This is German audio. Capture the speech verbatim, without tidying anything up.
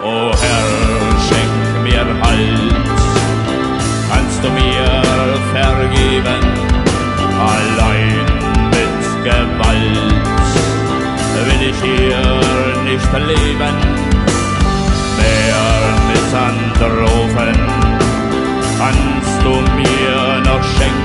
O Herr, schenk mir Halt. Kannst du mir vergeben, allein mit Gewalt will ich hier nicht leben, mehr Misandrofen kannst du mir noch schenken.